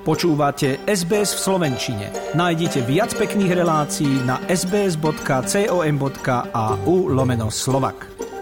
Počúvate SBS v slovenčine. Nájdite viac pekných relácií na sbs.com.au/Slovak.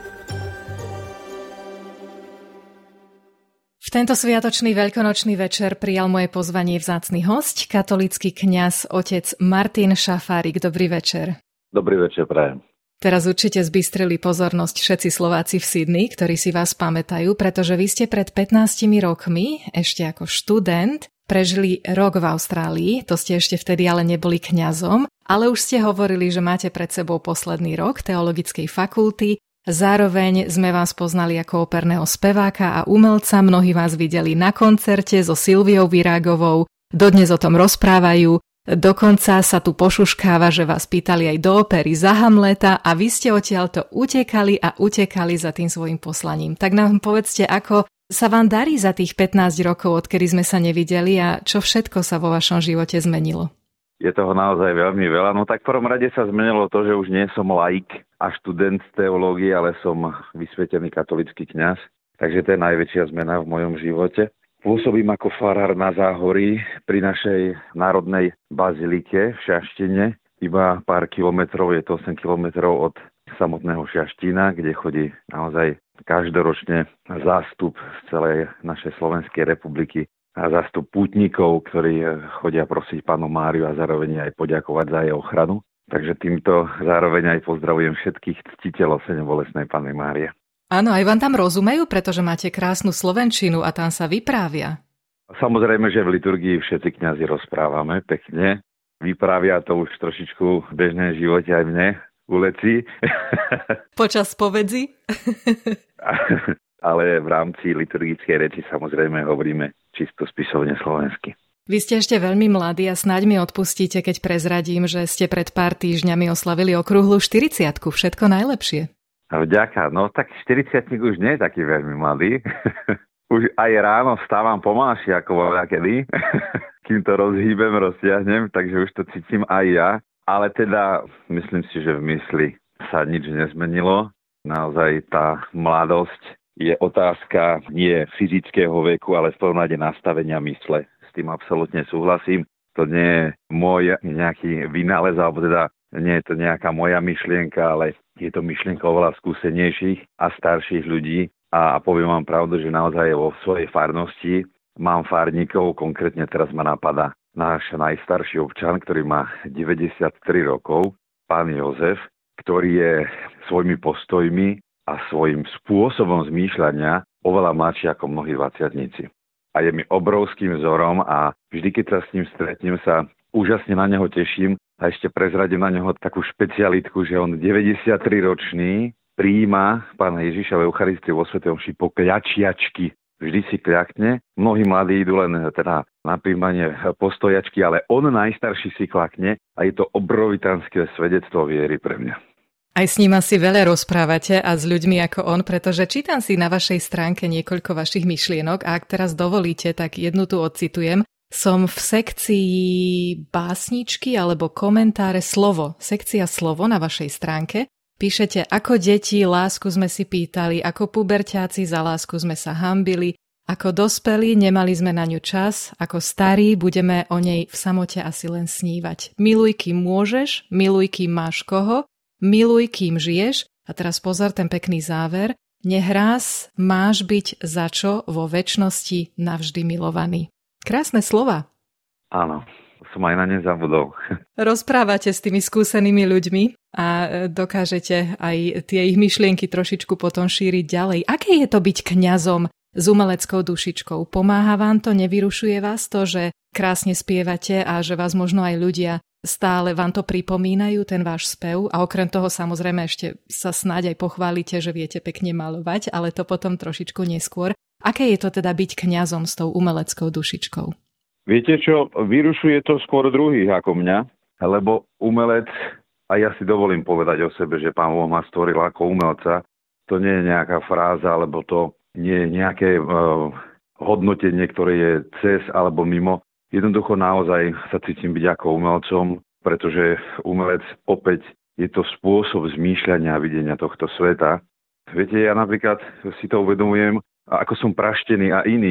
V tento sviatočný veľkonočný večer prijal moje pozvanie vzácny hosť, katolícky kňaz otec Martin Šafárik. Dobrý večer. Dobrý večer, prajem. Teraz určite zbystrili pozornosť všetci Slováci v Sydney, ktorí si vás pamätajú, pretože vy ste pred 15 rokmi, ešte ako študent, prežili rok v Austrálii, to ste ešte vtedy ale neboli kňazom, ale už ste hovorili, že máte pred sebou posledný rok teologickej fakulty. Zároveň sme vás poznali ako operného speváka a umelca, mnohí vás videli na koncerte so Silviou Virágovou, dodnes o tom rozprávajú, dokonca sa tu pošuškáva, že vás pýtali aj do opery za Hamleta a vy ste odtiaľto utekali za tým svojim poslaním. Tak nám povedzte, ako sa vám darí za tých 15 rokov, odkedy sme sa nevideli a čo všetko sa vo vašom živote zmenilo? Je toho naozaj veľmi veľa. No tak v prvom rade sa zmenilo to, že už nie som laik a študent teológie, ale som vysvetený katolícky kňaz. Takže to je najväčšia zmena v mojom živote. Pôsobím ako farár na Záhorí pri našej národnej bazilike v Šaštine. Iba pár kilometrov, je to 8 kilometrov od samotného Šaštína, kde chodí naozaj každoročne zástup z celej našej Slovenskej republiky a zástup pútnikov, ktorí chodia prosiť Pannu Máriu a zároveň aj poďakovať za jej ochranu. Takže týmto zároveň aj pozdravujem všetkých ctiteľov Sedembolestnej Panny Márie. Áno, aj vám tam rozumejú, pretože máte krásnu slovenčinu a tam sa vyprávia. Samozrejme, že v liturgii všetci kňazi rozprávame pekne. Vyprávia to už trošičku v bežnom živote aj mne, uleci. Počas spovedzi? Ale v rámci liturgickej reči samozrejme hovoríme čisto spisovne slovensky. Vy ste ešte veľmi mladí a snáď mi odpustíte, keď prezradím, že ste pred pár týždňami oslavili okrúhlu 40-ku. Všetko najlepšie. Vďaka. No tak 40-tník už nie je taký veľmi mladý. Už aj ráno vstávam pomalšie ako voľakedy. Kým to rozhýbem, roztiahnem, takže už to cítim aj ja. Ale teda myslím si, že v mysli sa nič nezmenilo. Naozaj tá mladosť je otázka nie fyzického veku, ale v prvom rade nastavenia mysle. S tým absolútne súhlasím. To nie je môj nejaký vynález, alebo teda nie je to nejaká moja myšlienka, ale je to myšlienka oveľa skúsenejších a starších ľudí. A poviem vám pravdu, že naozaj vo svojej farnosti mám farníkov, konkrétne teraz ma napadá náš najstarší občan, ktorý má 93 rokov, pán Jozef, ktorý je svojimi postojmi a svojím spôsobom zmýšľania oveľa mladší ako mnohí dvadsiatnici. A je mi obrovským vzorom a vždy, keď sa s ním stretnem, sa úžasne na neho teším a ešte prezradím na neho takú špecialitku, že on 93-ročný prijíma pána Ježiša v Eucharistii vo svätej omši po kľačiačky. Vždy si kľakne. Mnohí mladí idú len teda na príjmanie postojačky, ale on najstarší si klakne a je to obrovitánske svedectvo viery pre mňa. Aj s ním asi veľa rozprávate a s ľuďmi ako on, pretože čítam si na vašej stránke niekoľko vašich myšlienok a ak teraz dovolíte, tak jednu tu odcitujem. Som v sekcii básničky alebo komentáre slovo. Sekcia slovo na vašej stránke. Píšete, ako deti lásku sme si pýtali, ako puberťáci za lásku sme sa hanbili, ako dospelí nemali sme na ňu čas, ako starí budeme o nej v samote asi len snívať. Miluj, kým môžeš, miluj, kým máš koho, miluj, kým žiješ. A teraz pozor, ten pekný záver. Nech raz máš byť za čo vo večnosti navždy milovaný. Krásne slova. Áno. Som aj na ne zabudol. Rozprávate s tými skúsenými ľuďmi a dokážete aj tie ich myšlienky trošičku potom šíriť ďalej. Aké je to byť kňazom s umeleckou dušičkou? Pomáha vám to, nevyrušuje vás to, že krásne spievate a že vás možno aj ľudia stále vám to pripomínajú, ten váš spev? A okrem toho samozrejme ešte sa snáď aj pochválite, že viete pekne malovať, ale to potom trošičku neskôr. Aké je to teda byť kňazom s tou umeleckou dušičkou? Viete čo, vyrušuje to skôr druhých ako mňa, lebo umelec, a ja si dovolím povedať o sebe, že Pán Boh ma stvoril ako umelca, to nie je nejaká fráza, alebo to nie je nejaké hodnotenie, ktoré je cez alebo mimo. Jednoducho naozaj sa cítim byť ako umelcom, pretože umelec opäť je to spôsob zmýšľania a videnia tohto sveta. Viete, ja napríklad si to uvedomujem, ako som praštený a iný,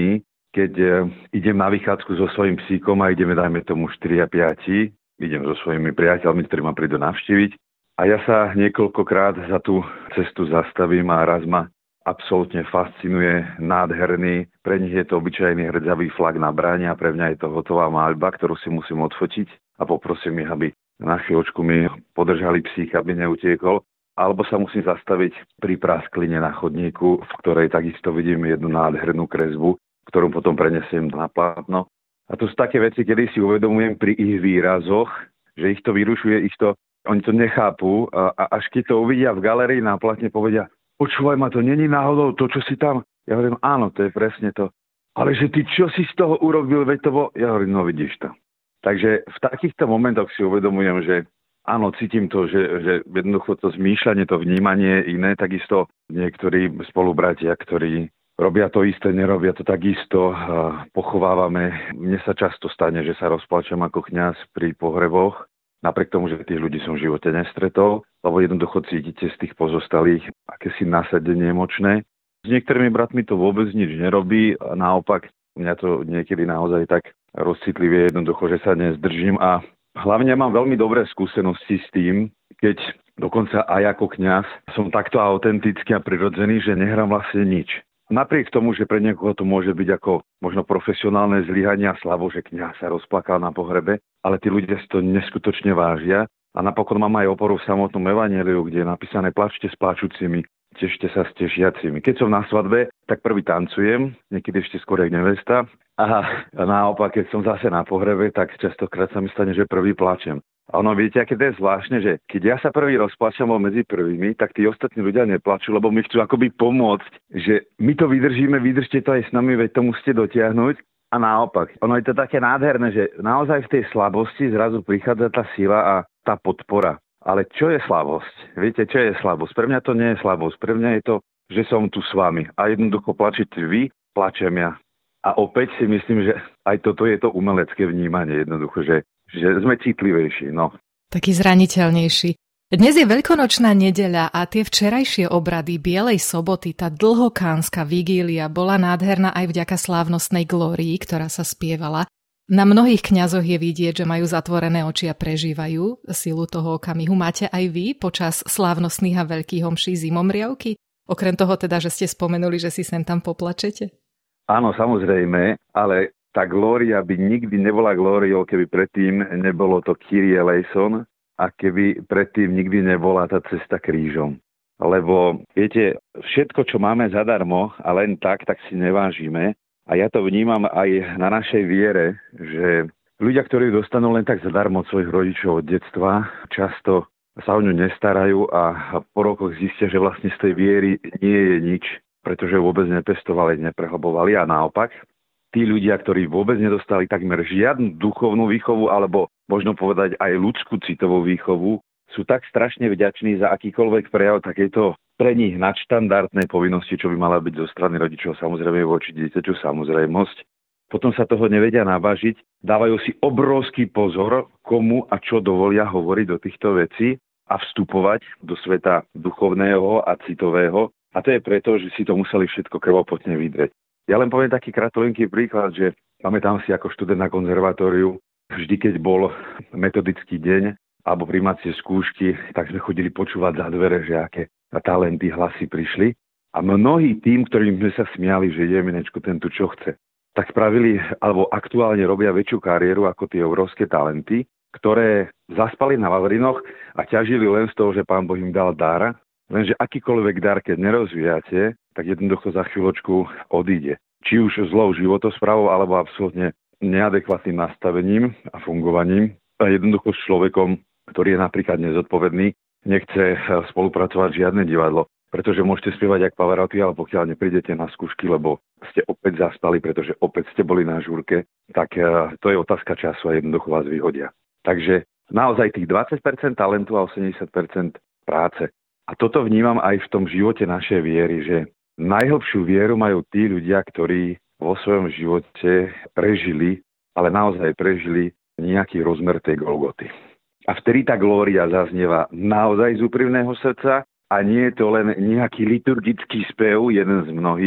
keď idem na vychádzku so svojím psíkom a ideme, dajme tomu 4 a 5, idem so svojimi priateľmi, ktorí ma prídu navštíviť a ja sa niekoľkokrát za tú cestu zastavím a raz ma absolútne fascinuje, nádherný, pre nich je to obyčajný hrdzavý flak na bráne a pre mňa je to hotová maľba, ktorú si musím odfotiť a poprosím ich, aby na chvíľočku mi podržali psíka, aby neutiekol. Alebo sa musím zastaviť pri praskline na chodníku, v ktorej takisto vidím jednu nádhernú kresbu, ktorú potom prenesiem na plátno. A to sú také veci, kedy si uvedomujem pri ich výrazoch, že ich to vyrušuje, oni to nechápu a až keď to uvidia v galérii na plátne, povedia: počúvaj ma, to není náhodou to, čo si tam? Ja hovorím: áno, to je presne to. Ale že ty čo si z toho urobil, veď to bolo... Ja hovorím: no vidíš to. Takže v takýchto momentoch si uvedomujem, že áno, cítim to, že jednoducho to zmýšľanie, to vnímanie je iné. Takisto niektorí spolubratia, ktorí robia to isté, nerobia to takisto, pochovávame. Mne sa často stane, že sa rozplačem ako kňaz pri pohreboch, napriek tomu, že tých ľudí som v živote nestretol, lebo jednoducho cítite z tých pozostalých akési nasadenie emočné. S niektorými bratmi to vôbec nič nerobí, a naopak mňa to niekedy naozaj tak rozcitlivie jednoducho, že sa nezdržím a hlavne mám veľmi dobré skúsenosti s tým, keď dokonca aj ako kňaz som takto autentický a prirodzený, že nehrám vlastne nič. Napriek tomu, že pre niekoho to môže byť ako možno profesionálne zlyhanie a slabo, že kňaz sa rozplakal na pohrebe, ale tí ľudia si to neskutočne vážia. A napokon mám aj oporu v samotnom evanjeliu, kde je napísané: plačte s plačúcimi, tešte sa s tešiacimi. Keď som na svadbe, tak prvý tancujem, niekedy ešte skôr jak nevesta. A naopak, keď som zase na pohrebe, tak častokrát sa mi stane, že prvý plačem. A ono, viete, aké to je zvláštne, že keď ja sa prvý rozplačem medzi prvými, tak tí ostatní ľudia neplačú, lebo mi chcú akoby pomôcť, že my to vydržíme, vydržte to aj s nami, veď to musíte dotiahnuť. A naopak, ono je to také nádherné, že naozaj v tej slabosti zrazu prichádza tá sila a tá podpora. Ale čo je slabosť? Viete, čo je slabosť? Pre mňa to nie je slabosť. Pre mňa je to, že som tu s vami. A jednoducho plačete vy, plačem ja. A opäť si myslím, že aj toto je to umelecké vnímanie. Jednoducho, že sme citlivejší. No. Taký zraniteľnejší. Dnes je veľkonočná nedeľa a tie včerajšie obrady Bielej soboty, tá dlhokánska vigília bola nádherná aj vďaka slávnostnej glórii, ktorá sa spievala. Na mnohých kňazoch je vidieť, že majú zatvorené oči a prežívajú silu toho okamihu. Máte aj vy počas slávnostných a veľkých homší zimomriavky? Okrem toho teda, že ste spomenuli, že si sem tam poplačete? Áno, samozrejme, ale tá glória by nikdy nebola glóriou, keby predtým nebolo to Kyrie eleison a keby predtým nikdy nebola tá cesta krížom. Lebo viete, všetko, čo máme zadarmo a len tak si nevážime. A ja to vnímam aj na našej viere, že ľudia, ktorí dostanú len tak zadarmo od svojich rodičov od detstva, často sa o ňu nestarajú a po rokoch zistia, že vlastne z tej viery nie je nič, pretože vôbec nepestovali, neprehlbovali. A naopak, tí ľudia, ktorí vôbec nedostali takmer žiadnu duchovnú výchovu, alebo možno povedať aj ľudskú citovú výchovu, sú tak strašne vďační za akýkoľvek prejav takéto pre nich nadštandardnej povinnosti, čo by mala byť zo strany rodičov, samozrejme voči dieťaťu, samozrejmosť. Potom sa toho nevedia navážiť, dávajú si obrovský pozor, komu a čo dovolia hovoriť do týchto vecí a vstupovať do sveta duchovného a citového. A to je preto, že si to museli všetko krvopotne vydreť. Ja len poviem taký kratolenký príklad, že pamätám si ako študent na konzervatóriu, vždy keď bol metodický deň alebo prijímacie skúšky, tak sme chodili počúvať za dvere, že aké talenty, hlasy prišli. A mnohí tým, ktorým sme sa smiali, že Jeminečko, ten tu čo chce, tak spravili, alebo aktuálne robia väčšiu kariéru ako tie obrovské talenty, ktoré zaspali na Vavrinoch a ťažili len z toho, že Pán Boh im dal dar. Lenže akýkoľvek dar, keď nerozvíjate, tak jednoducho za chvíľočku odíde. Či už zlou životosprávou, alebo absolútne neadekvátnym nastavením a fungovaním. A jednoducho s človekom, ktorý je napríklad nezodpovedný, nechce spolupracovať žiadne divadlo, pretože môžete spievať jak Pavarotti, ale pokiaľ neprídete na skúšky, lebo ste opäť zaspali, pretože opäť ste boli na žúrke, tak to je otázka času a jednoducho vás vyhodia. Takže naozaj tých 20% talentu a 80% práce. A toto vnímam aj v tom živote našej viery, že najhlbšiu vieru majú tí ľudia, ktorí vo svojom živote prežili, ale naozaj prežili nejaký rozmer tej Golgoty. A vtedy tá glória zaznieva naozaj z úprimného srdca a nie je to len nejaký liturgický spev, jeden z mnohých,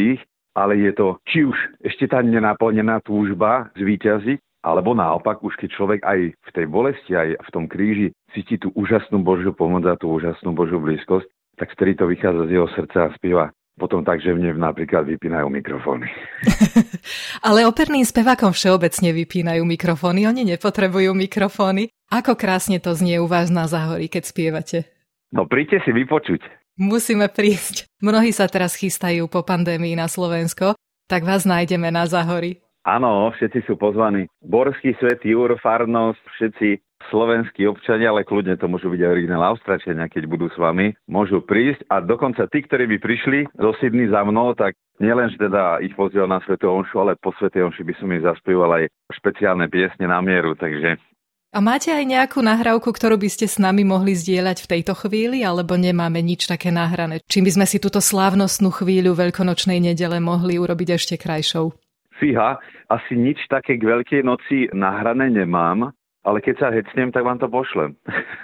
ale je to či už ešte tá nenaplnená túžba zvíťaziť, alebo naopak, už keď človek aj v tej bolesti, aj v tom kríži cíti tú úžasnú Božiu pomoc a tú úžasnú Božiu blízkosť, tak vtedy to vychádza z jeho srdca a spieva potom tak, že mne napríklad vypínajú mikrofóny. Ale operným spevákom všeobecne vypínajú mikrofóny, oni nepotrebujú mikrofóny. Ako krásne to znie u vás na Záhorí, keď spievate? No príďte si vypočuť. Musíme prísť. Mnohí sa teraz chystajú po pandémii na Slovensko, tak vás nájdeme na Záhorí. Áno, všetci sú pozvaní. Borský Svätý Jur, farnosť, všetci slovenskí občania, ale kľudne to môžu byť aj originál Austračania, keď budú s vami, môžu prísť a dokonca tí, ktorí by prišli do Sydney za mnou, tak nielen, že teda ich pozval na Svätú omšu, ale po Svätej omši by som im zaspieval aj špeciálne piesne na mieru, takže... A máte aj nejakú nahrávku, ktorú by ste s nami mohli zdieľať v tejto chvíli, alebo nemáme nič také nahrané? Čím by sme si túto slávnostnú chvíľu veľkonočnej nedele mohli urobiť ešte krajšou? Fíha, asi nič také k Veľkej noci nahrané nemám, ale keď sa hecnem, tak vám to pošlem.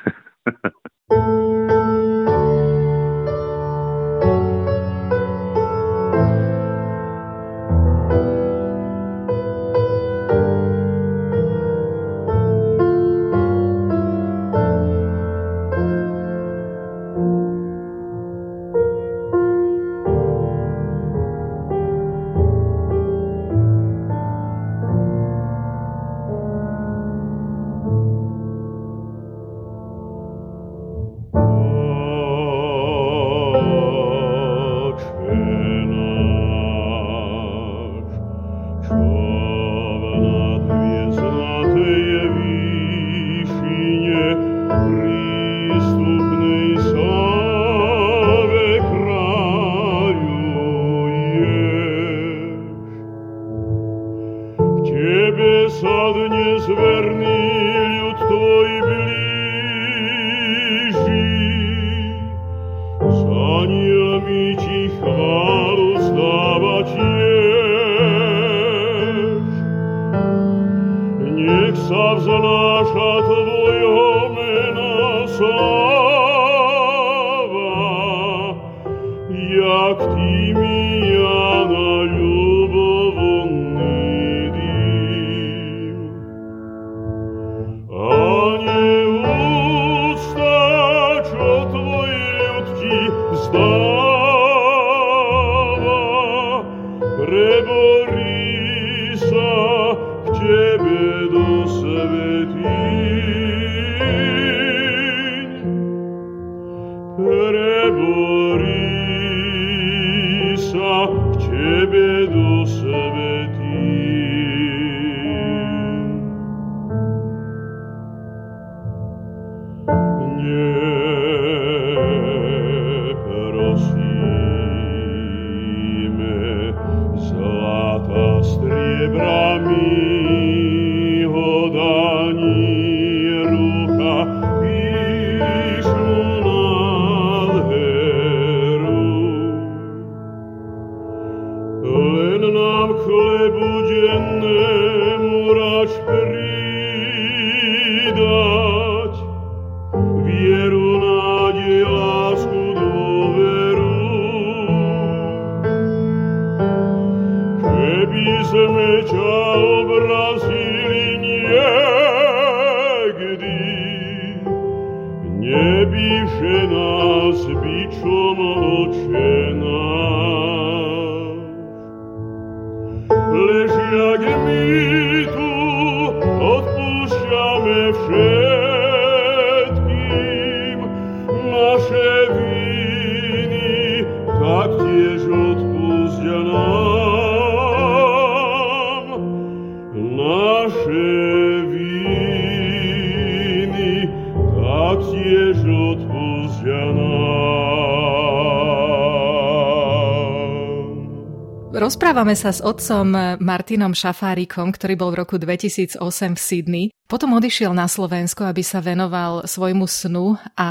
Rozprávame sa s otcom Martinom Šafárikom, ktorý bol v roku 2008 v Sydney. Potom odišiel na Slovensko, aby sa venoval svojmu snu a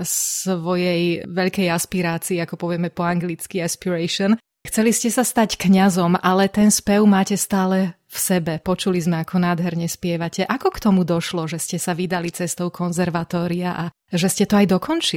svojej veľkej aspirácii, ako povieme po anglicky aspiration. Chceli ste sa stať kňazom, ale ten spev máte stále v sebe. Počuli sme, ako nádherne spievate. Ako k tomu došlo, že ste sa vydali cestou konzervatória a že ste to aj dokončili?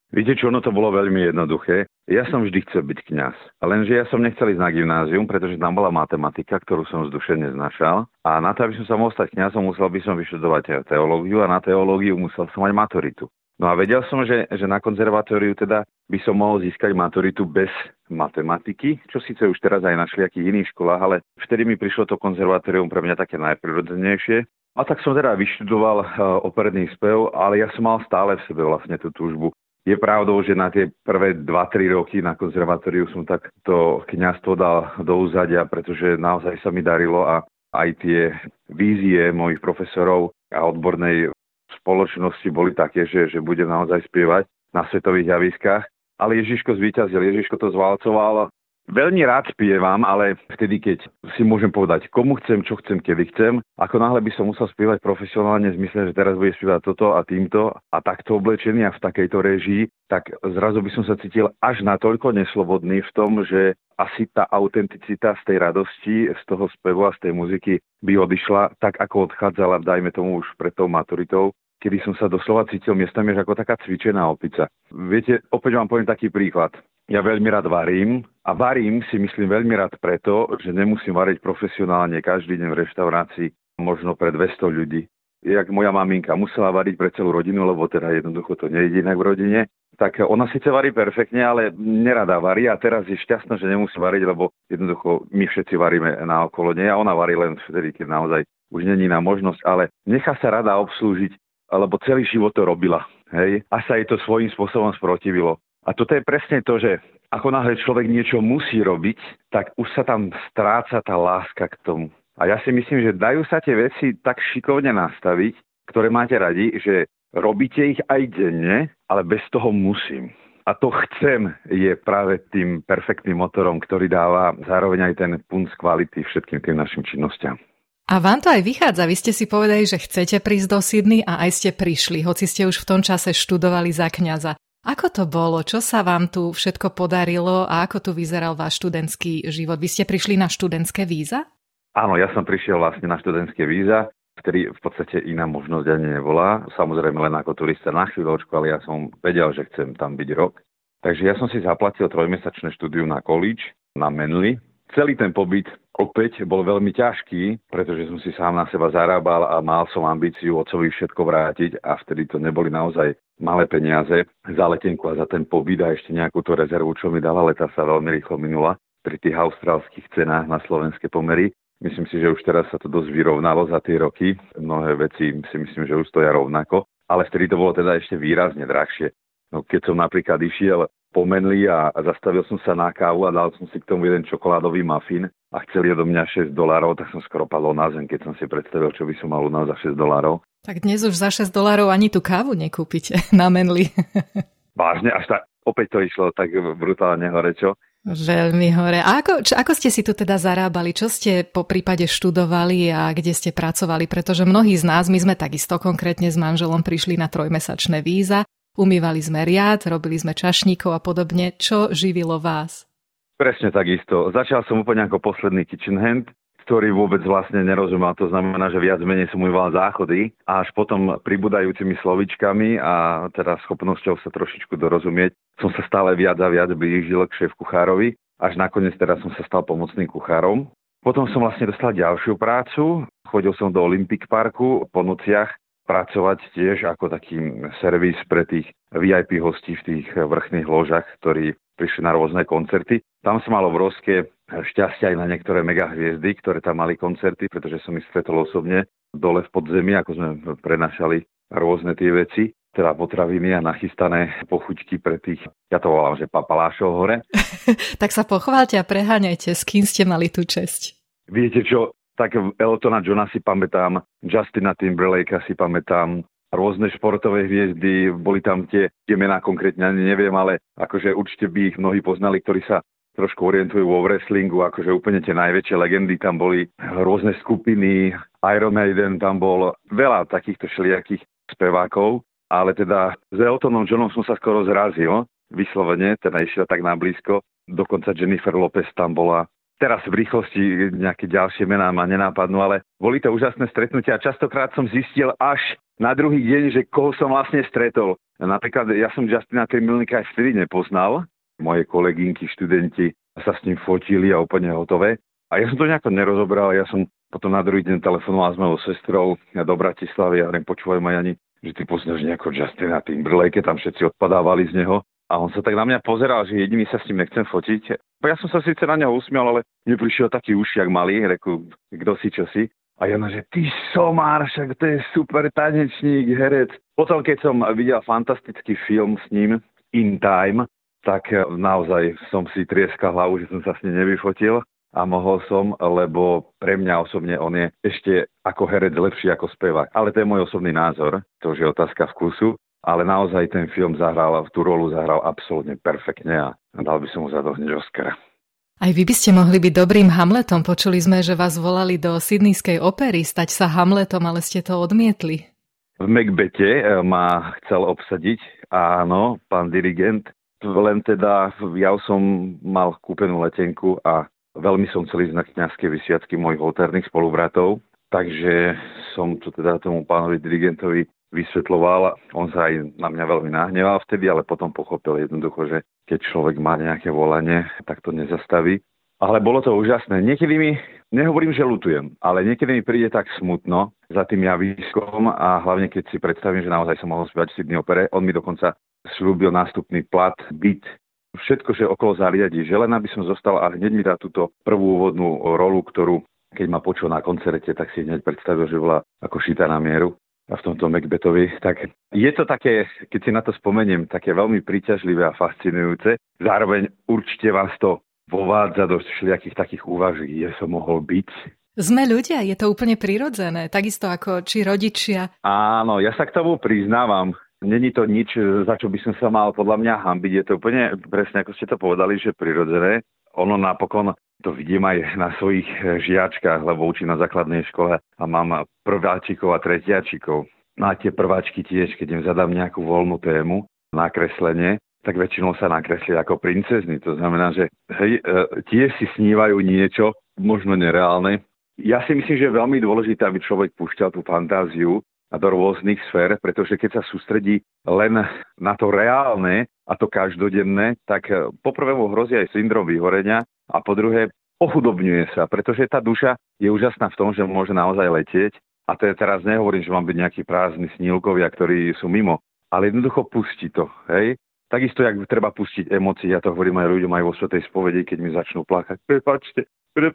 Viete čo, ono to bolo veľmi jednoduché. Ja som vždy chcel byť kňaz, lenže ja som nechcel ísť na gymnázium, pretože tam bola matematika, ktorú som z duše neznašal. A na to, aby som sa mohol stať kňazom, musel by som vyštudovať teológiu a na teológiu musel som mať maturitu. No a vedel som, že na konzervatóriu teda by som mohol získať maturitu bez matematiky, čo síce už teraz aj na všelijakých iných školách, ale vtedy mi prišlo to konzervatórium pre mňa také najprirodzenejšie. A tak som teda vyštudoval operný spev, ale ja som mal stále v sebe vlastne tú túžbu. Je pravdou, že na tie prvé 2-3 roky na konzervatóriu som tak to kňazstvo dal do úzadia, pretože naozaj sa mi darilo a aj tie vízie mojich profesorov a odbornej spoločnosti boli také, že budem naozaj spievať na svetových javiskách. Ale Ježiško zvíťazil, Ježiško to zvalcoval. Veľmi rád spievam, ale vtedy, keď si môžem povedať, komu chcem, čo chcem, kedy chcem, ako náhle by som musel spievať profesionálne v zmysle, že teraz bude spievať toto a týmto a takto oblečený a v takejto réžii, tak zrazu by som sa cítil až natoľko neslobodný v tom, že asi tá autenticita z tej radosti, z toho spevu a z tej muziky by odišla tak, ako odchádzala, dajme tomu už pred tou maturitou, kedy som sa doslova cítil miestami ako taká cvičená opica. Viete, opäť vám poviem taký príklad. Ja veľmi rád varím a varím si myslím veľmi rád preto, že nemusím variť profesionálne každý deň v reštaurácii možno pre 200 ľudí. Jak moja maminka musela variť pre celú rodinu, lebo teda jednoducho to nejde inak v rodine, tak ona síce varí perfektne, ale nerada varí a teraz je šťastná, že nemusí variť, lebo jednoducho my všetci varíme na okolo nej a ona varí len vtedy, keď naozaj už není na možnosť, ale nechá sa rada obslúžiť, lebo celý život to robila. Hej? A sa jej to svojím spôsobom sprotivilo. A toto je presne to, že ako náhle človek niečo musí robiť, tak už sa tam stráca tá láska k tomu. A ja si myslím, že dajú sa tie veci tak šikovne nastaviť, ktoré máte radi, že robíte ich aj denne, ale bez toho musím. A to chcem je práve tým perfektným motorom, ktorý dáva zároveň aj ten punc kvality všetkým tým našim činnostiam. A vám to aj vychádza. Vy ste si povedali, že chcete prísť do Sydney a aj ste prišli, hoci ste už v tom čase študovali za kňaza. Ako to bolo? Čo sa vám tu všetko podarilo a ako tu vyzeral váš študentský život? Vy ste prišli na študentské víza? Áno, ja som prišiel vlastne na študentské víza, ktorý v podstate iná možnosť ani nebola. Samozrejme len ako turista na chvíľočku, ale ja som vedel, že chcem tam byť rok. Takže ja som si zaplatil 3-mesačné štúdium na college, na Manly. Celý ten pobyt opäť bol veľmi ťažký, pretože som si sám na seba zarábal a mal som ambíciu otcovi všetko vrátiť a vtedy to neboli naozaj malé peniaze za letenku a za ten pobyt a ešte nejakú tú rezervu, čo mi dala, leta sa veľmi rýchlo minula pri tých austrálskych cenách na slovenské pomery. Myslím si, že už teraz sa to dosť vyrovnalo za tie roky. Mnohé veci si myslím, že už stoja rovnako, ale vtedy to bolo teda ešte výrazne drahšie. No, keď som napríklad išiel po Manly a zastavil som sa na kávu a dal som si k tomu jeden čokoládový muffin a chceli odo mňa $6, tak som skoro padol na zem, keď som si predstavil, čo by som mal u nás za $6. Tak dnes už za $6 ani tú kávu nekúpite na Manly. Vážne, až tak opäť to išlo tak brutálne hore, čo? Veľmi hore. A ako ste si tu teda zarábali? Čo ste po prípade študovali a kde ste pracovali? Pretože mnohí z nás, my sme takisto konkrétne s manželom prišli na 3-mesačné víza. Umývali sme riad, robili sme čašníkov a podobne. Čo živilo vás? Presne takisto. Začal som úplne ako posledný kitchen hand, ktorý vôbec vlastne nerozumel. To znamená, že viac menej som umýval záchody a až potom pribúdajúcimi slovíčkami a teda schopnosťou sa trošičku dorozumieť som sa stále viac a viac blížil k šéf-kuchárovi. Až nakoniec teraz som sa stal pomocným kuchárom. Potom som vlastne dostal ďalšiu prácu. Chodil som do Olympic Parku po nociach pracovať tiež ako taký servis pre tých VIP hostí v tých vrchných ložach, ktorí prišli na rôzne koncerty. Tam som mal obrovské šťastie aj na niektoré megahviezdy, ktoré tam mali koncerty, pretože som ich stretol osobne dole v podzemí, ako sme prenašali rôzne tie veci, teda potraviny a nachystané pochuťky pre tých, ja to volám, že papalášov hore. Tak sa pochváľte a preháňajte, s kým ste mali tú česť. Viete čo? Tak Eltona Johna si pamätám, Justina Timberlakea si pamätám, rôzne športové hviezdy, boli tam tie mená konkrétne, ani neviem, ale akože určite by ich mnohí poznali, ktorí sa trošku orientujú vo wrestlingu, akože úplne tie najväčšie legendy, tam boli rôzne skupiny, Iron Maiden, tam bol veľa takýchto všelijakých spevákov, ale teda s Eltonom Johnom som sa skoro zrazil, vyslovene, teda išiel tak na blízko, dokonca Jennifer Lopez tam bola. Teraz v rýchlosti nejaké ďalšie mená ma nenápadnú, ale boli to úžasné stretnutia a častokrát som zistil až na druhý deň, že koho som vlastne stretol. Napríklad ja som Justina Timberlakea aj vtedy nepoznal. Moje kolegynky, študenti sa s ním fotili a úplne hotové. A ja som to nejako nerozobral. Ja som potom na druhý deň telefonoval s mojou sestrou do Bratislavy a počúvaj ma, Jani, že ty poznáš nejako Justina Timberlakea, tam všetci odpadávali z neho. A on sa tak na mňa pozeral, že jediný sa s ním nechcem fotiť. Ja som sa síce na neho usmial, ale mne prišiel taký ušiak malý, reku, kto si, čo si. A Jana, že ty somár, však to je super tanečník, herec. Potom, keď som videl fantastický film s ním, In Time, tak naozaj som si trieskal hlavu, že som sa s ním nevyfotil. A mohol som, lebo pre mňa osobne on je ešte ako herec lepší ako spevák. Ale to je môj osobný názor, to už je otázka vkusu. Ale naozaj ten film tú rolu zahral absolútne perfektne a dal by som mu za to hneď Oscara. Aj vy by ste mohli byť dobrým Hamletom. Počuli sme, že vás volali do Sydneyskej opery stať sa Hamletom, ale ste to odmietli. V Macbethe ma chcel obsadiť, áno, pán dirigent. Len teda ja som mal kúpenú letenku a veľmi som chcel ísť na kňazské vysviacky mojich oltárnych spolubratov, takže som to teda tomu pánovi dirigentovi vysvetľoval. On sa aj na mňa veľmi nahneval vtedy, ale potom pochopil jednoducho, že keď človek má nejaké volanie, tak to nezastaví. Ale bolo to úžasné. Niekedy nehovorím, že ľutujem, ale niekedy mi príde tak smutno za tým javiskom a hlavne keď si predstavím, že naozaj som mohol spievať v Sydney opere. On mi dokonca slúbil nástupný plat, byt, všetko, že okolo zariadí. Že len aby som zostal a hneď mi dá túto prvú úvodnú rolu, ktorú keď ma počul na koncerte, tak si hneď predstavil, že bola ako šitá na mieru. A v tomto Macbethovi, tak je to také, keď si na to spomeniem, také veľmi príťažlivé a fascinujúce. Zároveň určite vás to vovádza do všelijakých takých úvaží, kde som mohol byť. Sme ľudia, je to úplne prirodzené, takisto ako či rodičia. Áno, ja sa k tomu priznávam. Není to nič, za čo by som sa mal podľa mňa hanbiť. Je to úplne presne, ako ste to povedali, že prirodzené. Ono napokon, to vidím aj na svojich žiačkách, lebo učím na základnej škole a mám prváčikov a tretiačikov. No a tie prváčky tiež, keď im zadám nejakú voľnú tému na kreslenie, tak väčšinou sa nakreslia ako princezny. To znamená, že tiež si snívajú niečo, možno nereálne. Ja si myslím, že je veľmi dôležité, aby človek púšťal tú fantáziu a do rôznych sfér, pretože keď sa sústredí len na to reálne a to každodenné, tak poprvé mu hrozí aj syndrom vyhorenia a po druhé ochudobňuje sa, pretože tá duša je úžasná v tom, že môže naozaj letieť. A to je teraz nehovorím, že mám byť nejakí prázdni snílkovia, ktorí sú mimo, ale jednoducho pusti to, hej. Takisto, jak treba pustiť emócie, ja to hovorím aj ľuďom aj vo svätej spovedi, keď mi začnú plakať. Prepáčte.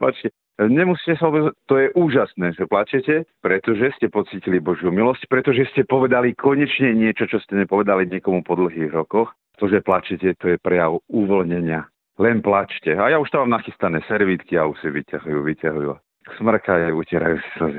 Nemusíte sa to je úžasné, že plačete, pretože ste pocítili Božiu milosť, pretože ste povedali konečne niečo, čo ste nepovedali niekomu po dlhých rokoch. To, že plačete, to je prejav uvoľnenia. Len plačte. A ja už tam mám nachystané servítky a už si vyťahujú. Smrkajú, utierajú si slzy.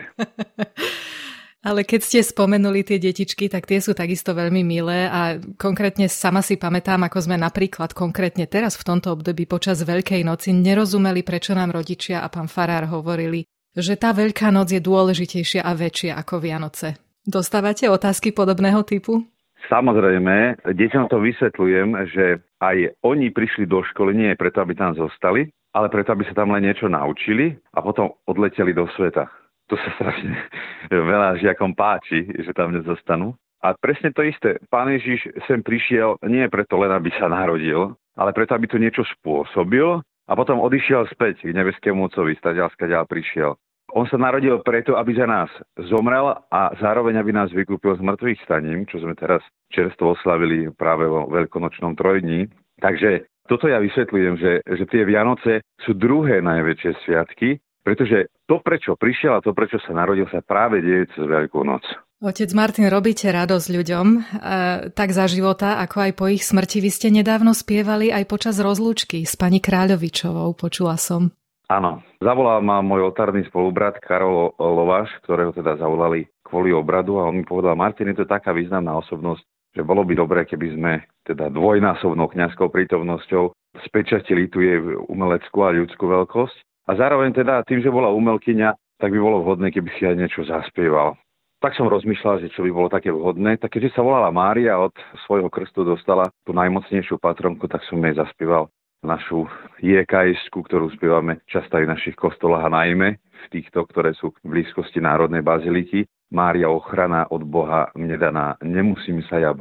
Ale keď ste spomenuli tie detičky, tak tie sú takisto veľmi milé a konkrétne sama si pamätám, ako sme napríklad konkrétne teraz v tomto období počas Veľkej noci nerozumeli, prečo nám rodičia a pán farár hovorili, že tá Veľká noc je dôležitejšia a väčšia ako Vianoce. Dostávate otázky podobného typu? Samozrejme, deťom to vysvetľujem, že aj oni prišli do školy nie preto, aby tam zostali, ale preto, aby sa tam len niečo naučili a potom odleteli do sveta. To sa strašne veľa žiakom páči, že tam nezostanú. A presne to isté. Pán Ježiš sem prišiel nie preto len, aby sa narodil, ale preto, aby tu niečo spôsobil a potom odišiel späť k nebeskému Otcovi, skadiaľ prišiel. On sa narodil preto, aby za nás zomrel a zároveň, aby nás vykúpil z mŕtvych staním, čo sme teraz čerstvo oslavili práve vo veľkonočnom trojdní. Takže toto ja vysvetľujem, že tie Vianoce sú druhé najväčšie sviatky, pretože to, prečo prišiel a to, prečo sa narodil, sa práve deje cez Veľkú noc. Otec Martin, robíte radosť ľuďom, tak za života, ako aj po ich smrti. Vy ste nedávno spievali aj počas rozlúčky s pani Kráľovičovou, počula som. Áno, zavolal ma môj oltárny spolubrat Karol Lováš, ktorého teda zavolali kvôli obradu a on mi povedal, Martin, je to taká významná osobnosť, že bolo by dobré, keby sme teda dvojnásobnou kňazskou prítomnosťou spečatili tu jej umeleckú a ľudskú veľkosť. A zároveň teda tým, že bola umelkyňa, tak by bolo vhodné, keby si aj niečo zaspieval. Tak som rozmýšľal, že čo by bolo také vhodné. Tak keďže sa volala Mária, od svojho krstu dostala tú najmocnejšiu patronku, tak som jej zaspieval našu JKS-ku, ktorú spievame často aj v našich kostolách a najmä v týchto, ktoré sú v blízkosti Národnej baziliky. Mária, ochrana od Boha mne daná, nemusím sa ja báť.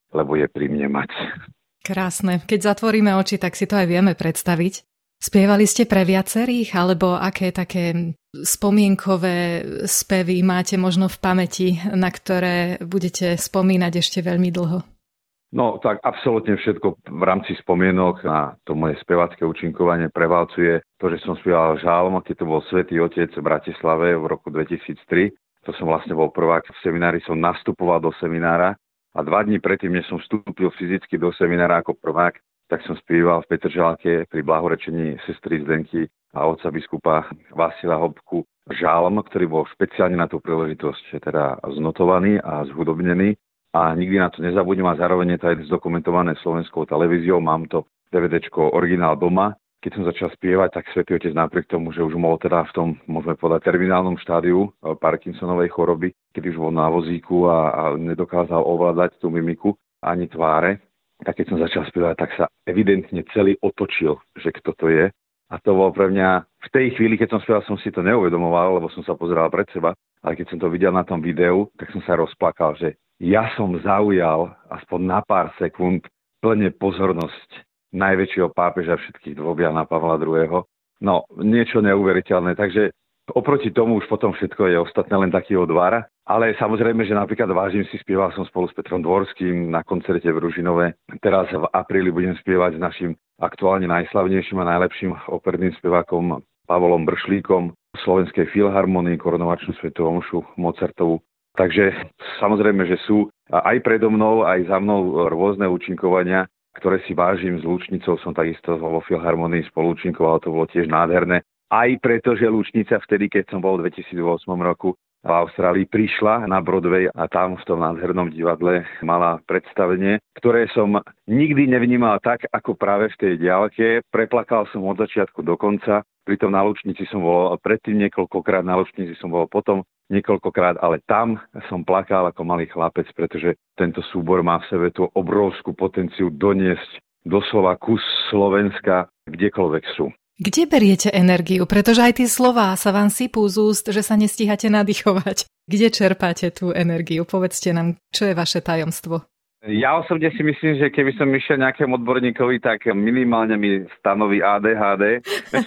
lebo je pri mne mať. Krásne. Keď zatvoríme oči, tak si to aj vieme predstaviť. Spievali ste pre viacerých, alebo aké také spomienkové spevy máte možno v pamäti, na ktoré budete spomínať ešte veľmi dlho? No tak absolútne všetko v rámci spomienok na to moje spevacké účinkovanie prevalcuje to, že som spieval žalm, keď to bol Svätý Otec v Bratislave v roku 2003. To som vlastne bol prvák v seminári, som nastupoval do seminára a 2 dní predtým, než som vstúpil fyzicky do seminára ako prvák, tak som spieval v Petržalke pri blahorečení sestry Zdenky a otca biskupa Vasila Hopku žalm, ktorý bol špeciálne na tú príležitosť teda znotovaný a zhudobnený. A nikdy na to nezabudnem a zároveň je to aj zdokumentované slovenskou televíziou. Mám to DVDčko originál doma. Keď som začal spievať, tak Svätý Otec napriek tomu, že už bol teda v tom, môžeme povedať, terminálnom štádiu Parkinsonovej choroby, keď už bol na vozíku a nedokázal ovládať tú mimiku ani tváre, tak keď som začal spievať, tak sa evidentne celý otočil, že kto to je. A to bolo pre mňa, v tej chvíli, keď som spieval, som si to neuvedomoval, lebo som sa pozeral pred seba, ale keď som to videl na tom videu, tak som sa rozplakal, že ja som zaujal aspoň na pár sekúnd plne pozornosť najväčšieho pápeža všetkých dôb, Jana Pavla II. No, niečo neuveriteľné, takže oproti tomu už potom všetko je ostatné len taký odvar. Ale samozrejme, že napríklad vážim si, spieval som spolu s Petrom Dvorským na koncerte v Ružinove. Teraz v apríli budem spievať s našim aktuálne najslavnejším a najlepším operným spevákom Pavlom Bršlíkom v Slovenskej filharmonii korunovačnú svetovú omšu Mozartovú. Takže samozrejme, že sú aj predo mnou, aj za mnou rôzne účinkovania, ktoré si vážim. S Lučnicou som takisto vo filharmonii spolúčinkoval, to bolo tiež nádherné. Aj preto, že Lučnica vtedy, keď som bol v 2008 roku v Austrálii, prišla na Broadway a tam v tom nádhernom divadle mala predstavenie, ktoré som nikdy nevnímal tak, ako práve v tej diaľke. Preplakal som od začiatku do konca. Pritom na Lučnici som bol predtým niekoľkokrát, na Lučnici som bol potom niekoľkokrát, ale tam som plakal ako malý chlapec, pretože tento súbor má v sebe tú obrovskú potenciu doniesť doslova kus Slovenska kdekoľvek sú. Kde beriete energiu? Pretože aj tie slová sa vám sypú z úst, že sa nestíhate nadýchovať. Kde čerpáte tú energiu? Povedzte nám, čo je vaše tajomstvo? Ja osobne si myslím, že keby som išiel nejakému odborníkovi, tak minimálne mi stanoví ADHD.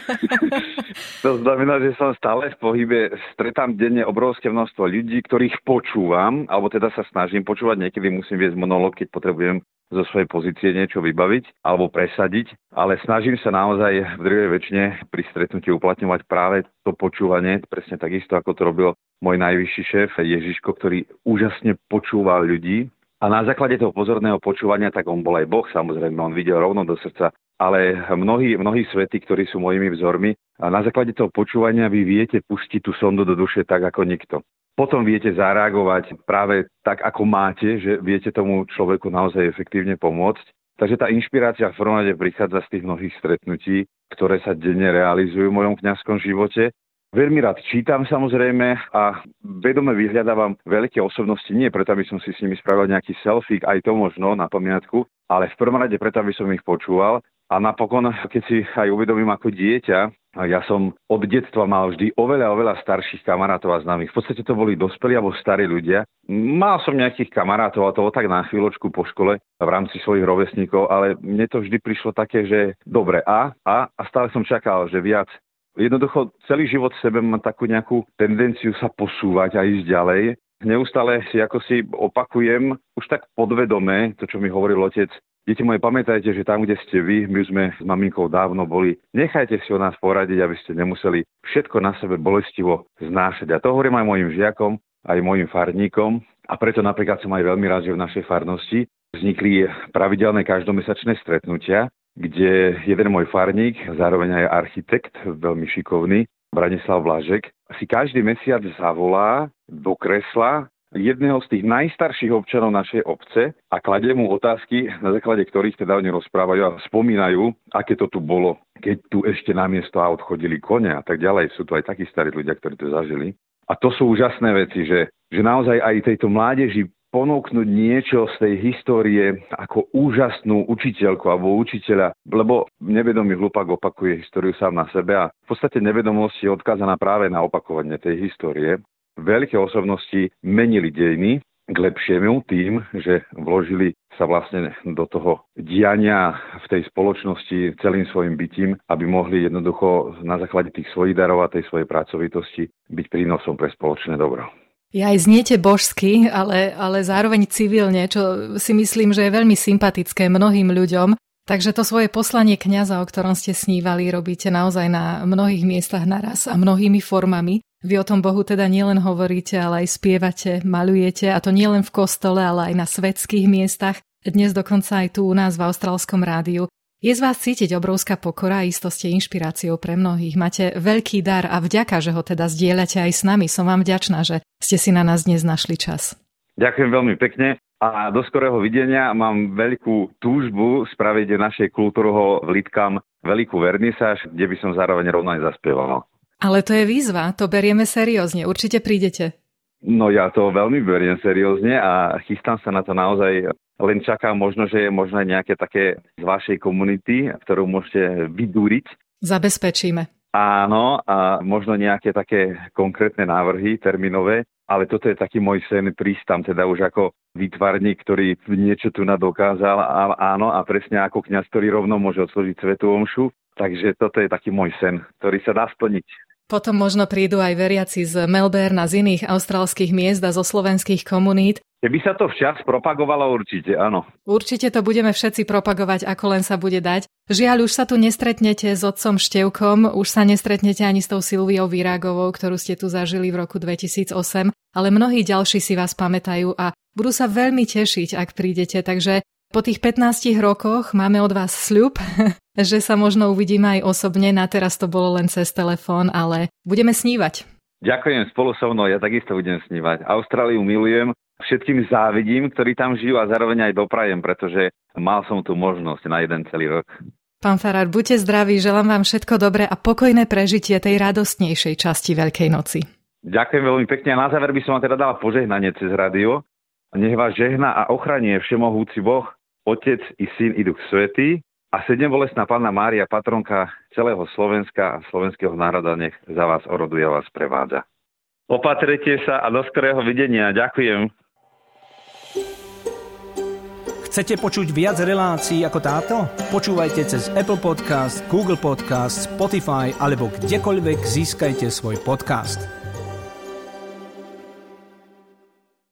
To znamená, že som stále v pohybe, stretám denne obrovské množstvo ľudí, ktorých počúvam, alebo teda sa snažím počúvať. Niekedy musím viesť monológ, keď potrebujem zo svojej pozície niečo vybaviť alebo presadiť, ale snažím sa naozaj v drvivej väčšine pri stretnutí uplatňovať práve to počúvanie, presne takisto, ako to robil môj najvyšší šéf Ježiško, ktorý úžasne počúval ľudí. A na základe toho pozorného počúvania, tak on bol aj Boh, samozrejme, on videl rovno do srdca, ale mnohí svätí, ktorí sú mojimi vzormi, a na základe toho počúvania vy viete pustiť tú sondu do duše tak, ako nikto. Potom viete zareagovať práve tak, ako máte, že viete tomu človeku naozaj efektívne pomôcť. Takže tá inšpirácia v prvom rade prichádza z tých mnohých stretnutí, ktoré sa denne realizujú v mojom kňazskom živote. Veľmi rád čítam samozrejme a vedome vyhľadávam veľké osobnosti, nie preto, aby som si s nimi spravil nejaký selfie, aj to možno na pamiatku, ale v prvom rade preto, aby som ich počúval. A napokon, keď si aj uvedomím ako dieťa, ja som od detstva mal vždy oveľa starších kamarátov a známych. V podstate to boli dospelí alebo starí ľudia. Mal som nejakých kamarátov a to tak na chvíľočku po škole v rámci svojich rovesníkov, ale mne to vždy prišlo také, že dobre a stále som čakal, že viac. Jednoducho celý život v sebe mám takú nejakú tendenciu sa posúvať a ísť ďalej. Neustále si ako si opakujem, už tak podvedome, to čo mi hovoril otec, deti moje, pamätajte, že tam, kde ste vy, my sme s maminkou dávno boli, nechajte si o nás poradiť, aby ste nemuseli všetko na sebe bolestivo znášať. A to hovorím aj mojim žiakom, aj mojim farníkom. A preto napríklad som aj veľmi rád, že v našej farnosti vznikli pravidelné každomesačné stretnutia, kde jeden môj farník, zároveň aj architekt, veľmi šikovný, Branislav Blažek, si každý mesiac zavolá do kresla jedného z tých najstarších občanov našej obce a kladie mu otázky, na základe ktorých teda oni rozprávajú a spomínajú, aké to tu bolo, keď tu ešte namiesto aut chodili kone a tak ďalej. Sú tu aj takí starí ľudia, ktorí to zažili. A to sú úžasné veci, že naozaj aj tejto mládeži ponúknuť niečo z tej histórie ako úžasnú učiteľku alebo učiteľa, lebo nevedomý hlupák opakuje históriu sám na sebe a v podstate nevedomosť je odkázaná práve na opakovanie tej histórie. Veľké osobnosti menili dejiny k lepšiemu tým, že vložili sa vlastne do toho diania v tej spoločnosti celým svojim bytím, aby mohli jednoducho na základe tých svojich darov a tej svojej pracovitosti byť prínosom pre spoločné dobro. Ja aj zniete božsky, ale zároveň civilne, čo si myslím, že je veľmi sympatické mnohým ľuďom. Takže to svoje poslanie kňaza, o ktorom ste snívali, robíte naozaj na mnohých miestach naraz a mnohými formami. Vy o tom Bohu teda nielen hovoríte, ale aj spievate, maľujete, a to nielen v kostole, ale aj na svetských miestach. Dnes dokonca aj tu u nás v Austrálskom rádiu. Je z vás cítiť obrovská pokora a isto ste inšpiráciou pre mnohých. Máte veľký dar a vďaka, že ho teda zdieľate aj s nami. Som vám vďačná, že ste si na nás dnes našli čas. Ďakujem veľmi pekne a do skorého videnia. Mám veľkú túžbu spraviť našej kultúrho v Litkam veľkú vernisáž, kde by som zároveň rovno aj zaspieval. Ale to je výzva, to berieme seriózne. Určite prídete. No ja to veľmi beriem seriózne a chystám sa na to naozaj. Len čakám možno, že je možno nejaké také z vašej komunity, ktorú môžete vydúriť. Zabezpečíme. Áno, a možno nejaké také konkrétne návrhy termínové, ale toto je taký môj sen prísť tam teda už ako výtvarník, ktorý niečo tu nadokázal, áno, a presne ako kňaz, ktorý rovno môže odslúžiť svätú omšu. Takže toto je taký môj sen, ktorý sa dá splniť. Potom možno prídu aj veriaci z Melbourne a z iných austrálskych miest a zo slovenských komunít. Keby sa to včas propagovalo, určite, áno. Určite to budeme všetci propagovať, ako len sa bude dať. Žiaľ, už sa tu nestretnete s otcom Števkom, už sa nestretnete ani s tou Silviou Virágovou, ktorú ste tu zažili v roku 2008, ale mnohí ďalší si vás pamätajú a budú sa veľmi tešiť, ak prídete, takže po tých 15 rokoch máme od vás sľub, že sa možno uvidíme aj osobne, na teraz to bolo len cez telefón, ale budeme snívať. Ďakujem, spolu so mnou, ja takisto budem snívať. Austráliu milujem, všetkým závidím, ktorí tam žijú a zároveň aj doprajem, pretože mal som tu možnosť na jeden celý rok. Pán farár, buďte zdraví, želám vám všetko dobré a pokojné prežitie tej radostnejšej časti Veľkej noci. Ďakujem veľmi pekne a na záver by som vám teda dala požehnanie cez rádio. Nech vás žehná a ochranie všemohúci Boh, Otec i Syn i Duch Svätý a sedembolestná Panna Mária, patronka celého Slovenska a slovenského národa, nech za vás oroduje a vás prevádza. Opatrite sa a do skorého videnia. Ďakujem. Chcete počuť viac relácií ako táto? Počúvajte cez Apple Podcast, Google Podcast, Spotify alebo kdekoľvek získajte svoj podcast.